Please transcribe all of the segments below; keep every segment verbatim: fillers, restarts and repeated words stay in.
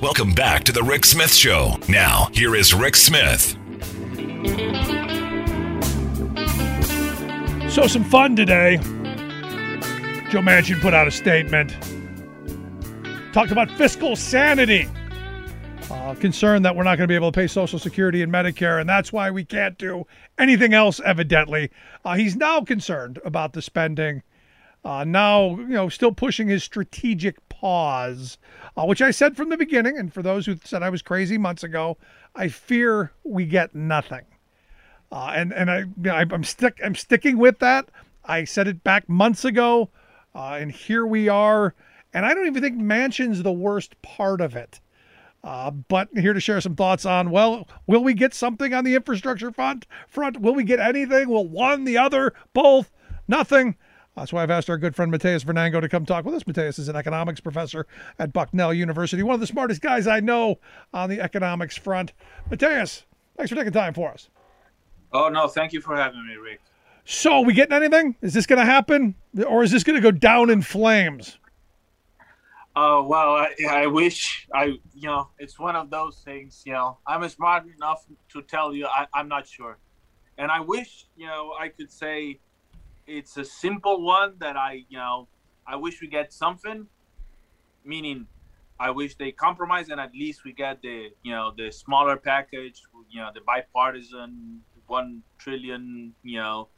Welcome back to the Rick Smith Show. Now, here is Rick Smith. So some fun today. Joe Manchin put out a statement. Talked about fiscal sanity. Uh, concerned that we're not going to be able to pay Social Security and Medicare, and that's why we can't do anything else, evidently. Uh, he's now concerned about the spending. Uh, now, you know, still pushing his strategic pause, uh, which I said from the beginning, and for those who said I was crazy months ago, I fear we get nothing. Uh, and and I, I I'm stick I'm sticking with that. I said it back months ago, uh, and here we are. And I don't even think Manchin's the worst part of it. Uh, but here to share some thoughts on, well, will we get something on the infrastructure front? Front? Will we get anything? Will one, the other, both, nothing? That's why I've asked our good friend Mateus Vernango to come talk with us. Mateus is an economics professor at Bucknell University, one of the smartest guys I know on the economics front. Mateus, thanks for taking time for us. Oh, no, thank you for having me, Rick. So, we getting anything? Is this going to happen? Or is this going to go down in flames? Oh, uh, well, I, I wish I, you know, it's one of those things, you know, I'm smart enough to tell you I, I'm not sure. And I wish, you know, I could say it's a simple one that I, you know, I wish we get something, meaning I wish they compromise and at least we get the, you know, the smaller package, you know, the bipartisan one trillion, you know,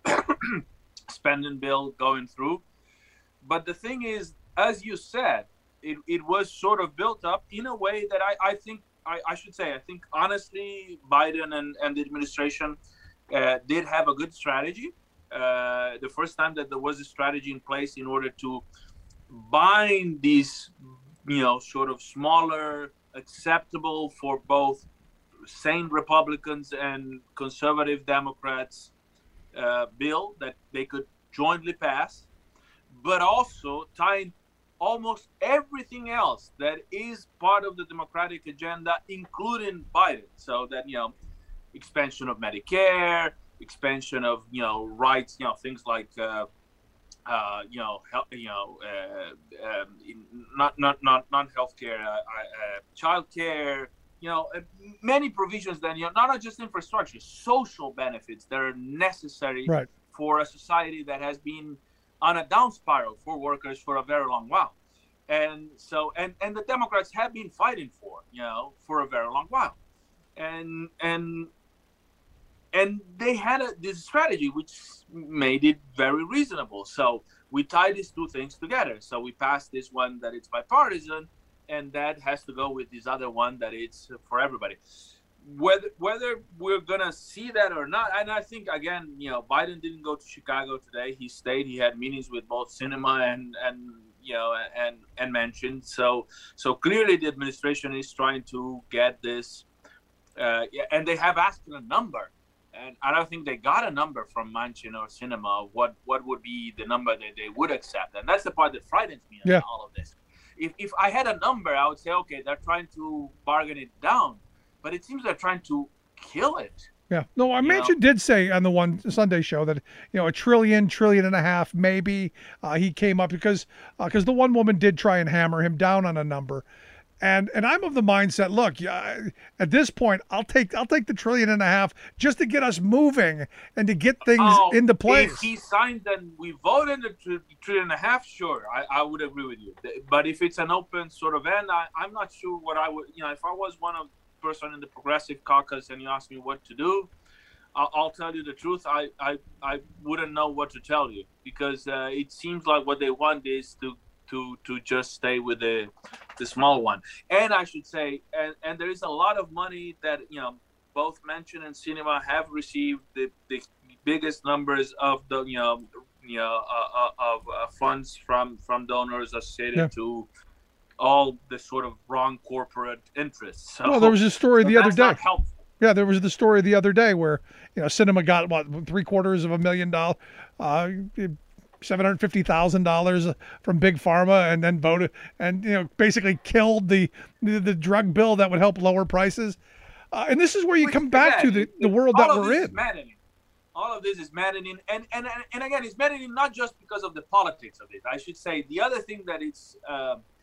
spending bill going through. But the thing is, as you said, it, it was sort of built up in a way that I, I think, I, I should say, I think honestly, Biden and, and the administration uh, did have a good strategy. Uh, the first time that there was a strategy in place in order to bind these, you know, sort of smaller, acceptable for both sane Republicans and conservative Democrats uh, bill that they could jointly pass, but also tying almost everything else that is part of the Democratic agenda, including Biden. So that, you know, expansion of Medicare, expansion of, you know, rights, you know, things like, uh, uh, you know, health, you know, uh, um, not not not non healthcare, uh, uh, childcare, you know, uh, many provisions that, you know, not just infrastructure, social benefits that are necessary right. for a society that has been on a down spiral for workers for a very long while. And so, and, and the Democrats have been fighting for, you know, for a very long while. And, and, and they had a, this strategy, which made it very reasonable. So we tie these two things together. So we passed this one that it's bipartisan, and that has to go with this other one that it's for everybody. Whether whether we're gonna see that or not, and I think again, you know, Biden didn't go to Chicago today. He stayed. He had meetings with both Sinema and and you know and and Manchin. So so clearly the administration is trying to get this, uh, and they have asked a number, and I don't think they got a number from Manchin or Sinema. What what would be the number that they would accept? And that's the part that frightens me in yeah. all of this. If if I had a number, I would say, okay, they're trying to bargain it down. But it seems they're trying to kill it. Yeah. No, I Manchin did say on the one Sunday show that, you know, a trillion, trillion and a half, maybe uh, he came up because because uh, the one woman did try and hammer him down on a number. And and I'm of the mindset, look, yeah, at this point, I'll take I'll take the trillion and a half just to get us moving and to get things oh, into place. If he signed and we voted the tr- trillion and a half, sure, I, I would agree with you. But if it's an open sort of end, I, I'm not sure what I would, you know, if I was one of person in the Progressive Caucus and you ask me what to do, I'll, I'll tell you the truth. I, I, I wouldn't know what to tell you because uh, it seems like what they want is to to to just stay with the the small one. And I should say, and, and there is a lot of money that, you know, both Manchin and Sinema have received the, the biggest numbers of the, you know, you know, uh, uh, of uh, funds from, from donors associated yeah. to all the sort of wrong corporate interests. So, well, there was a story the other day. Not helpful. Yeah, there was the story the other day where, you know, Sinema got what three quarters of a million dollars, uh, seven hundred fifty thousand dollars from Big Pharma, and then voted and you know basically killed the the, the drug bill that would help lower prices. Uh, and this is where you Which, come back yeah, to the, the world all that of we're this in. Is maddening. All of this is maddening, and, and and and again, it's maddening not just because of the politics of it. I should say the other thing that it's uh,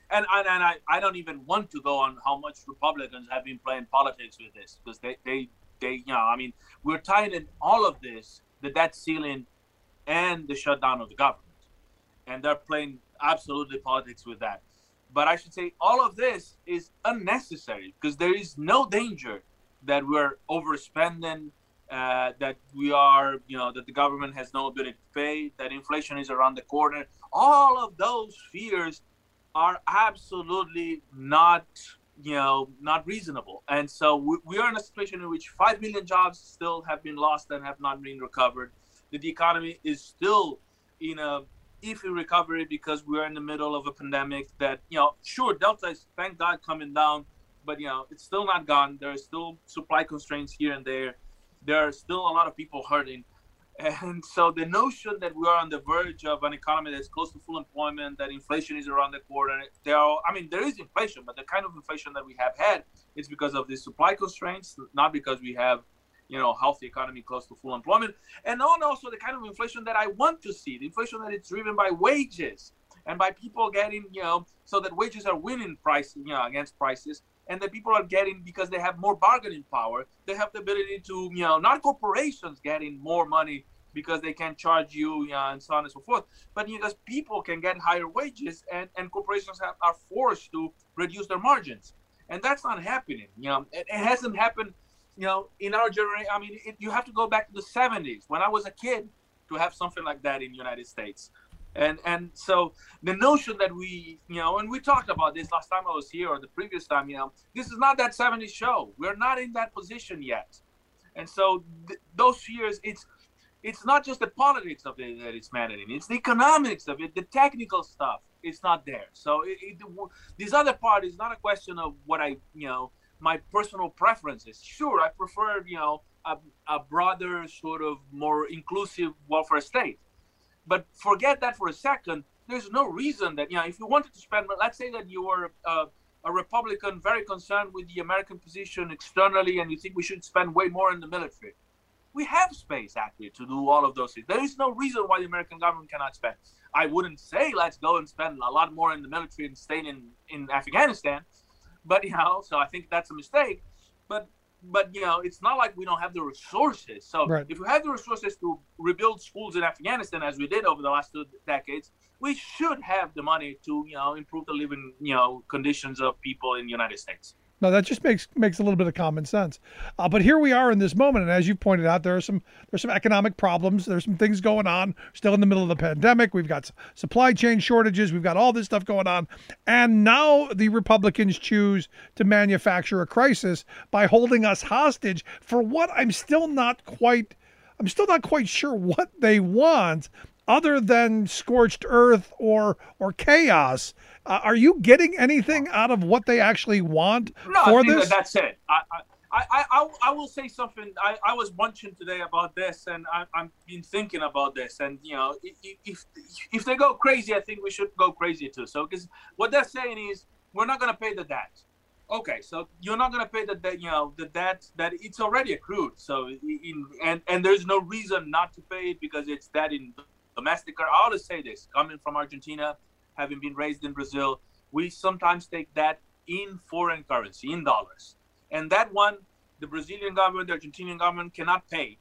and and, and I, I don't even want to go on how much Republicans have been playing politics with this, because they, they, they you know, I mean, we're tying in all of this, the debt ceiling and the shutdown of the government. And they're playing absolutely politics with that. But I should say all of this is unnecessary, because there is no danger that we're overspending, uh, that we are, you know, that the government has no ability to pay, that inflation is around the corner. All of those fears are absolutely not, you know, not reasonable. And so we, we are in a situation in which five million jobs still have been lost and have not been recovered. That the economy is still in a iffy recovery because we're in the middle of a pandemic that, you know, sure, Delta is, thank God, coming down, but, you know, it's still not gone. There are still supply constraints here and there. There are still a lot of people hurting. And so the notion that we are on the verge of an economy that's close to full employment, that inflation is around the corner, there are, I mean, there is inflation, but the kind of inflation that we have had is because of the supply constraints, not because we have, you know, healthy economy close to full employment. And also the kind of inflation that I want to see, the inflation that is driven by wages and by people getting, you know, so that wages are winning price, you know, against prices, and that people are getting, because they have more bargaining power, they have the ability to, you know, not corporations getting more money because they can charge you, you know, and so on and so forth, but because people can get higher wages, and, and corporations have, are forced to reduce their margins. And that's not happening. You know, it, it hasn't happened, you know, in our generation. I mean, it, you have to go back to the seventies when I was a kid to have something like that in the United States. And and so the notion that we, you know, and we talked about this last time I was here, or the previous time, you know, this is not that seventies show. We're not in that position yet. And so th- those fears, it's it's not just the politics of it that it's managing. It's the economics of it, the technical stuff. It's not there. So it, it, this other part is not a question of what I, you know, my personal preferences. Sure, I prefer, you know, a, a broader, sort of more inclusive welfare state. But forget that for a second. There's no reason that, you know, if you wanted to spend, let's say that you were a, a Republican very concerned with the American position externally, and you think we should spend way more in the military. We have space, actually, to do all of those things. There is no reason why the American government cannot spend. I wouldn't say let's go and spend a lot more in the military and stay in, in Afghanistan. But, you know, so I think that's a mistake. But, but you know, it's not like we don't have the resources. So right. If we have the resources to rebuild schools in Afghanistan, as we did over the last two decades, we should have the money to, you know, improve the living, you know, conditions of people in the United States. No, that just makes makes a little bit of common sense. Uh, but here we are in this moment, and as you pointed out, there are some there's some economic problems. There's some things going on. Still in the middle of the pandemic. We've got supply chain shortages. We've got all this stuff going on, and now the Republicans choose to manufacture a crisis by holding us hostage for what I'm still not quite. I'm still not quite sure what they want, other than scorched earth or or chaos. Uh, are you getting anything out of what they actually want no, for I think this? That that's it. I, I, I, I, I will say something. I, I was munching today about this, and I, I've been thinking about this. And, you know, if if they go crazy, I think we should go crazy too. So, because what they're saying is we're not going to pay the debt. Okay, so you're not going to pay the debt, you know, the debt that it's already accrued. So, in, and, and there's no reason not to pay it because it's that in domestic. I always say this, coming from Argentina, having been raised in Brazil, we sometimes take that in foreign currency, in dollars. And that one, the Brazilian government, the Argentinian government cannot pay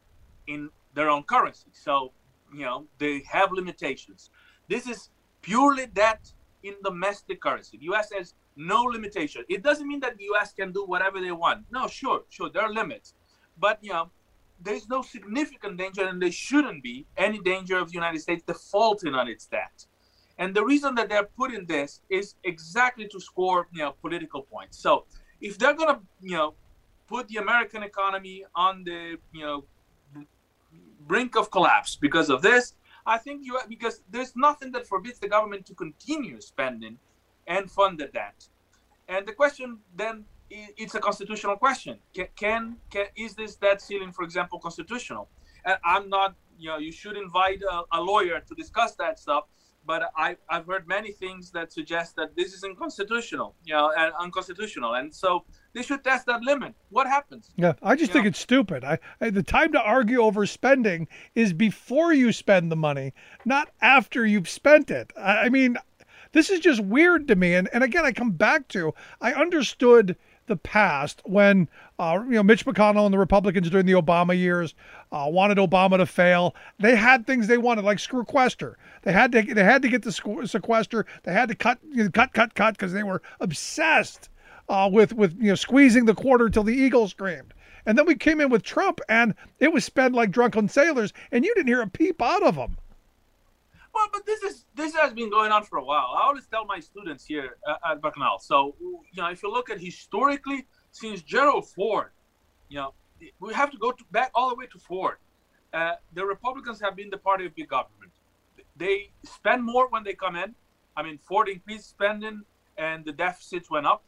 in their own currency. So, you know, they have limitations. This is purely debt in domestic currency. The U S has no limitation. It doesn't mean that the U S can do whatever they want. No, sure, sure, there are limits. But, you know, there's no significant danger, and there shouldn't be any danger of the United States defaulting on its debt. And the reason that they're putting this is exactly to score, you know, political points. So if they're going to, you know, put the American economy on the, you know, brink of collapse because of this, I think you, because there's nothing that forbids the government to continue spending and fund the debt. And the question then, it's a constitutional question. Can, can, can is this debt ceiling, for example, constitutional? And I'm not, you know, you should invite a, a lawyer to discuss that stuff. But I, I've heard many things that suggest that this is unconstitutional, you know, and unconstitutional. And so they should test that limit. What happens? Yeah, I just you think know? It's stupid. I, I the time to argue over spending is before you spend the money, not after you've spent it. I, I mean, This is just weird to me. And, and again, I come back to, I understood the past when, uh, you know, Mitch McConnell and the Republicans during the Obama years uh, wanted Obama to fail. They had things they wanted, like sequester. They had to, they had to get the sequester. They had to cut, you know, cut, cut, cut, because they were obsessed uh, with, with, you know, squeezing the quarter till the eagle screamed. And then we came in with Trump, and it was spent like drunken sailors, and you didn't hear a peep out of them. Well, but this is this has been going on for a while. I always tell my students here at Bucknell. So, you know, if you look at historically, since Gerald Ford, you know, we have to go to, back all the way to Ford. Uh, the Republicans have been the party of big government. They spend more when they come in. I mean, Ford increased spending, and the deficits went up.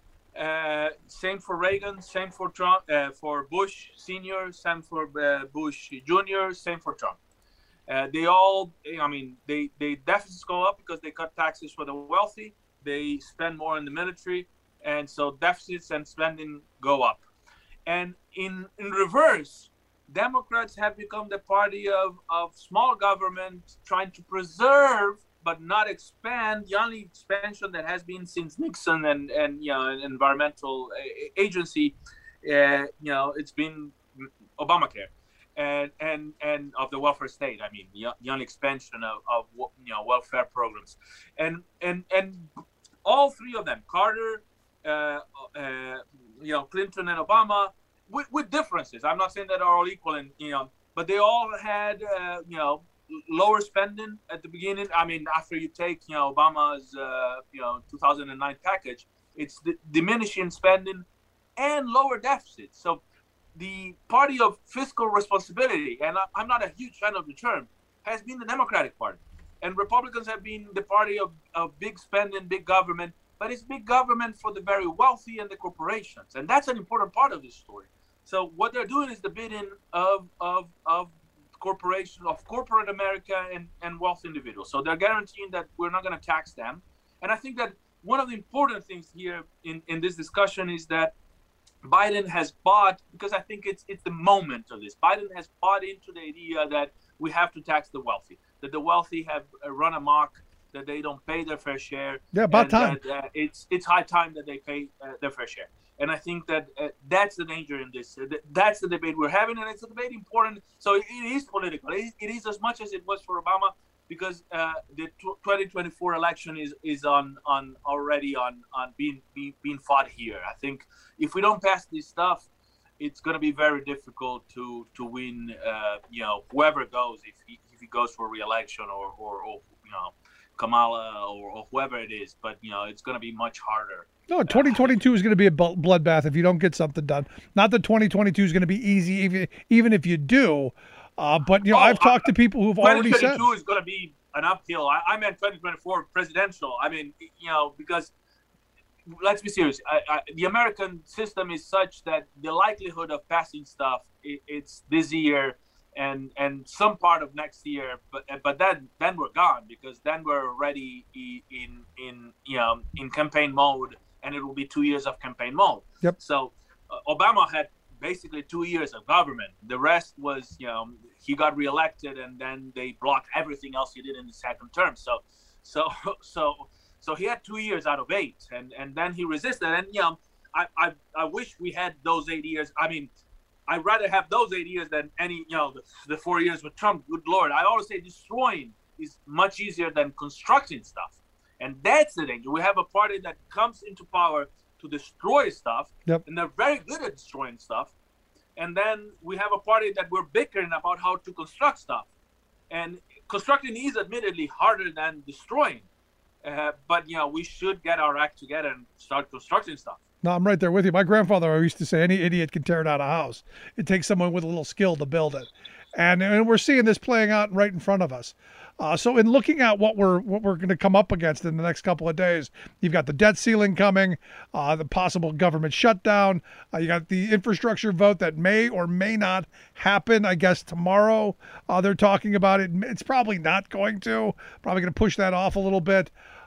Uh, same for Reagan, same for Trump, uh, for Bush Senior, same for uh, Bush Junior, same for Trump. Uh, they all, I mean, they, they deficits go up because they cut taxes for the wealthy. They spend more in the military. And so deficits and spending go up. And in, in reverse, Democrats have become the party of, of small government, trying to preserve but not expand. The only expansion that has been since Nixon and, and you know, an environmental agency, uh, you know, it's been Obamacare. And, and and of the welfare state, I mean, the, the only expansion of, of you know welfare programs, and and and all three of them, Carter, uh, uh, you know, Clinton and Obama, with, with differences. I'm not saying that are all equal, and you know, but they all had uh, you know lower spending at the beginning. I mean, after you take you know Obama's uh, you know two thousand nine package, it's the diminishing spending and lower deficits. So the party of fiscal responsibility, and I'm not a huge fan of the term, has been the Democratic Party. And Republicans have been the party of, of big spending, big government, but it's big government for the very wealthy and the corporations. And that's an important part of this story. So what they're doing is the bidding of of, of corporation, of corporate America and, and wealthy individuals. So they're guaranteeing that we're not going to tax them. And I think that one of the important things here in, in this discussion is that Biden has bought, because I think it's it's the moment of this. Biden has bought into the idea that we have to tax the wealthy, that the wealthy have run amok, that they don't pay their fair share. Yeah, about time. That, uh, it's it's high time that they pay uh, their fair share. And I think that uh, that's the danger in this. Uh, that's the debate we're having, and it's a debate important. So it, it is political. It, it is as much as it was for Obama, because uh, the twenty twenty-four election is is on on already on on being being being fought here. I think if we don't pass this stuff, it's going to be very difficult to to win. Uh, you know, whoever goes, if he if he goes for re-election or or, or you know Kamala or, or whoever it is, but you know it's going to be much harder. No, twenty twenty-two is going to be a bloodbath if you don't get something done. Not that twenty twenty-two is going to be easy, even even if you do. Uh, but, you know, oh, I've talked I, to people who've already said twenty twenty-two is going to be an uphill. I, I meant twenty twenty-four presidential. I mean, you know, because let's be serious. I, I, the American system is such that the likelihood of passing stuff, it, it's this year and and some part of next year. But but then then we're gone, because then we're already in in you know in campaign mode, and it will be two years of campaign mode. Yep. So uh, Obama had basically two years of government. The rest was, you know, he got reelected, and then they blocked everything else he did in the second term. So, so, so, so he had two years out of eight, and and then he resisted. And you know, I I, I wish we had those eight years. I mean, I'd rather have those eight years than any, you know, the, the four years with Trump. Good Lord, I always say destroying is much easier than constructing stuff, and that's the danger. We have a party that comes into power to destroy stuff, yep. and they're very good at destroying stuff. And then we have a party that we're bickering about how to construct stuff. And constructing is admittedly harder than destroying. Uh, but, you know, we should get our act together and start constructing stuff. No, I'm right there with you. My grandfather used to say any idiot can tear down a house. It takes someone with a little skill to build it. And, and we're seeing this playing out right in front of us. Uh, so in looking at what we're what we're going to come up against in the next couple of days, you've got the debt ceiling coming, uh, the possible government shutdown. Uh, you got the infrastructure vote that may or may not happen. I guess tomorrow uh, they're talking about it. It's probably not going to. Probably going to push that off a little bit.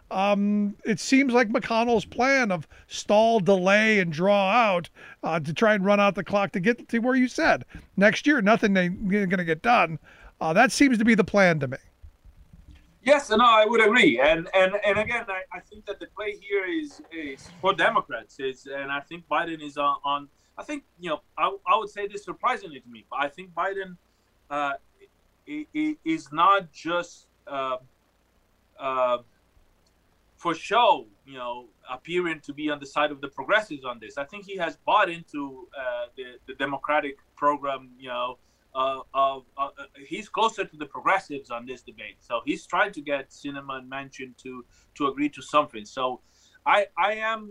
Um, it seems like McConnell's plan of stall, delay, and draw out uh, to try and run out the clock to get to where you said next year nothing they're going to get done. Uh, that seems to be the plan to me. Yes, no, I would agree, and and and again, I, I think that the play here is is for Democrats, is, and I think Biden is on. on I think you know, I, I would say this surprisingly to me, but I think Biden uh, is not just uh, uh, for show, you know, appearing to be on the side of the progressives on this. I think he has bought into uh, the the Democratic program, you know. Uh, of uh, uh, he's closer to the progressives on this debate, so he's trying to get Sinema and Manchin to to agree to something. So, I I am,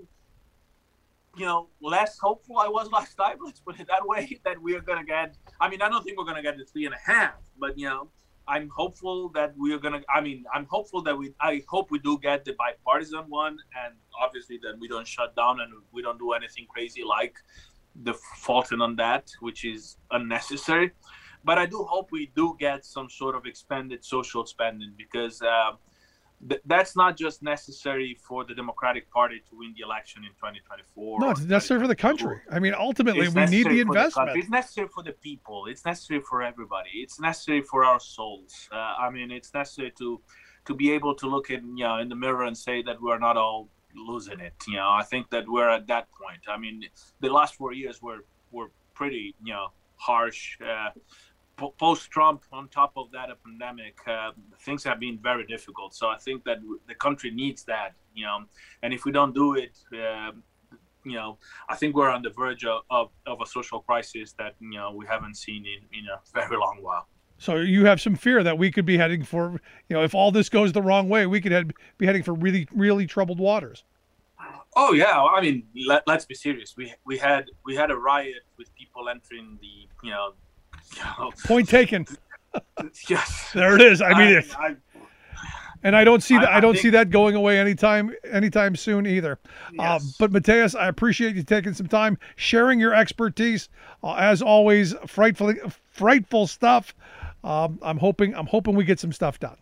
you know, less hopeful I was last time. Let's put it that way. That we are gonna get. I mean, I don't think we're gonna get the three and a half, but you know, I'm hopeful that we are gonna. I mean, I'm hopeful that we. I hope we do get the bipartisan one, and obviously that we don't shut down and we don't do anything crazy like defaulting on that, which is unnecessary. But I do hope we do get some sort of expanded social spending, because uh, th- that's not just necessary for the Democratic Party to win the election in twenty twenty-four. No, it's necessary for the country. I mean, ultimately, it's we need the investment. The it's necessary for the people. It's necessary for everybody. It's necessary for our souls. Uh, I mean, it's necessary to to be able to look in, you know, in the mirror and say that we're not all losing it. You know, I think that we're at that point. I mean, the last four years were were pretty, you know, harsh. Uh, Post-Trump, on top of that, a pandemic, uh, things have been very difficult. So I think that the country needs that, you know. And if we don't do it, uh, you know, I think we're on the verge of, of, of a social crisis that, you know, we haven't seen in, in a very long while. So you have some fear that we could be heading for, you know, if all this goes the wrong way, we could head, be heading for really, really troubled waters. Oh yeah, I mean, let, let's be serious. We we had we had a riot with people entering the, you know. Point taken. Yes, there it is. I mean, I, it, I, and I don't see that. I, I don't think, see that going away anytime, anytime soon either. Yes. Uh, but Mateusz, I appreciate you taking some time, sharing your expertise. Uh, as always, frightfully frightful stuff. Um, I'm hoping. I'm hoping we get some stuff done.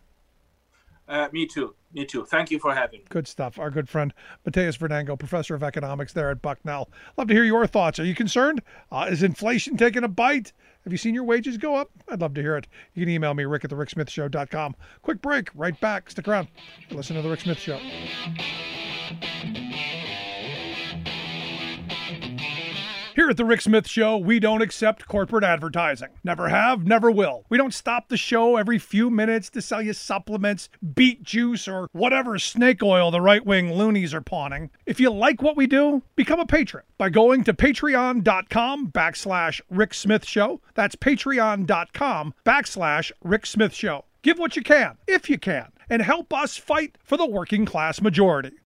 Uh, me too. Me too. Thank you for having me. Good stuff. Our good friend, Mateusz Vernango, professor of economics there at Bucknell. Love to hear your thoughts. Are you concerned? Uh, is inflation taking a bite? Have you seen your wages go up? I'd love to hear it. You can email me, rick at the rick smith show dot com. Quick break. Right back. Stick around. Listen to The Rick Smith Show. Here at The Rick Smith Show, we don't accept corporate advertising. Never have, never will. We don't stop the show every few minutes to sell you supplements, beet juice, or whatever snake oil the right-wing loonies are pawning. If you like what we do, become a patron by going to patreon.com backslash Rick Smith Show. That's patreon.com backslash Rick Smith Show. Give what you can, if you can, and help us fight for the working class majority.